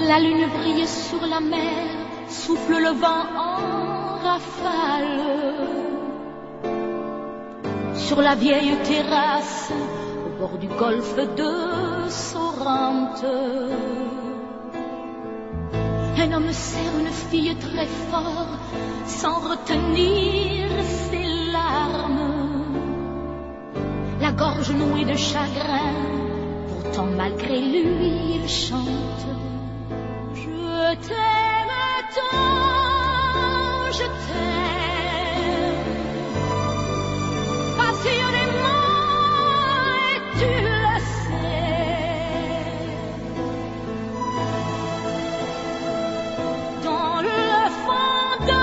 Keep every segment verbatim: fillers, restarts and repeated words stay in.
La lune brille sur la mer, souffle le vent en rafale. Sur la vieille terrasse, au bord du golfe de Sorrente, un homme serre une fille très fort, sans retenir ses larmes. La gorge nouée de chagrin, pourtant malgré lui il chante. Je t'aime tant, je t'aime passionnément et tu le sais. Dans le fond de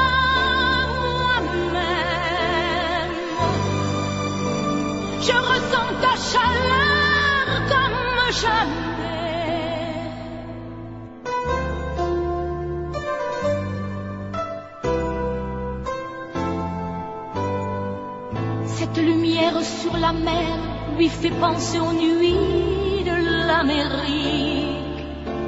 moi-même, je ressens ta chaleur comme jamais. Cette lumière sur la mer lui fait penser aux nuits de l'Amérique.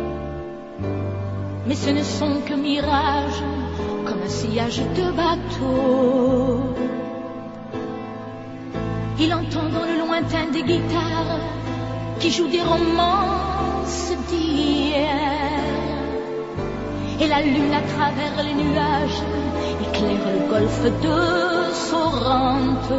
Mais ce ne sont que mirages, comme un sillage de bateau. Il entend dans le lointain des guitares qui jouent des romances d'hier. Et la lune à travers les nuages éclaire le golfe de Sorrente.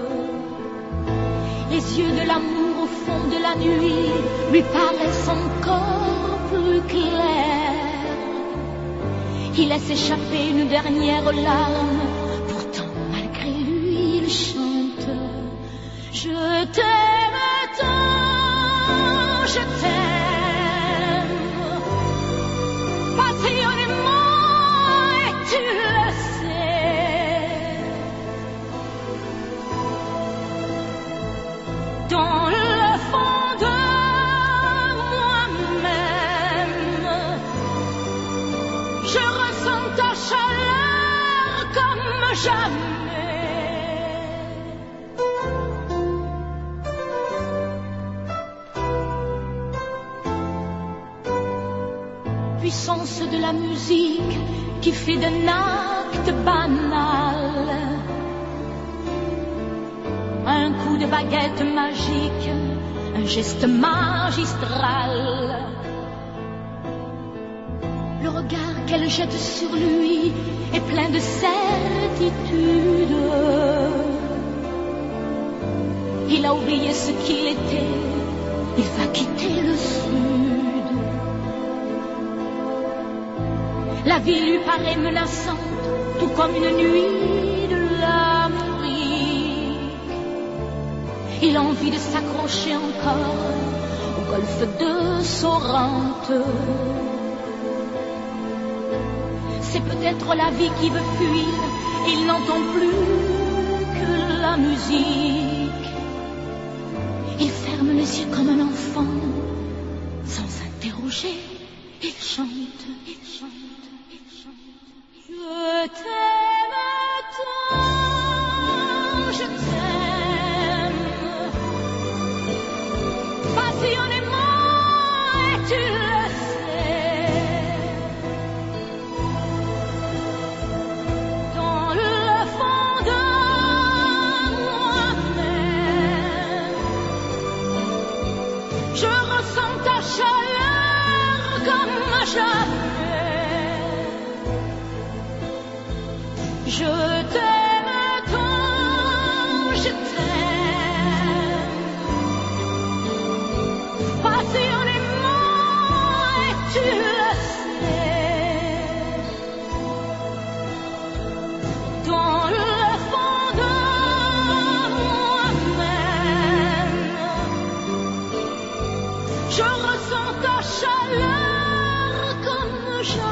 Les yeux de l'amour au fond de la nuit lui paraissent encore plus clairs. Il laisse échapper une dernière larme, pourtant malgré lui il chante. Je t'aime tant, je t'aime passionnément et tu le sais. Dans le fond de moi-même, je ressens ta chaleur comme jamais. Puissance de la musique qui fait d'un acte banal un coup de baguette magique, un geste magistral. Le regard qu'elle jette sur lui est plein de certitude. Il a oublié ce qu'il était, il va quitter le sud. La vie lui paraît menaçante, tout comme une nuit de l'Amérique. Il a envie de s'accrocher encore au golfe de Sorrente. C'est peut-être la vie qui veut fuir, il n'entend plus que la musique. Il ferme les yeux comme un enfant, sans s'interroger, il chante, il chante, il chante. Je t'aime tant, je t'aime passionnément et tu le sais. Dans le fond de moi-même, je ressens ta chaleur comme jamais. Je t'aime tant, je t'aime passionnément et tu le sais. Dans le fond de moi-même, je ressens ta chaleur comme jamais.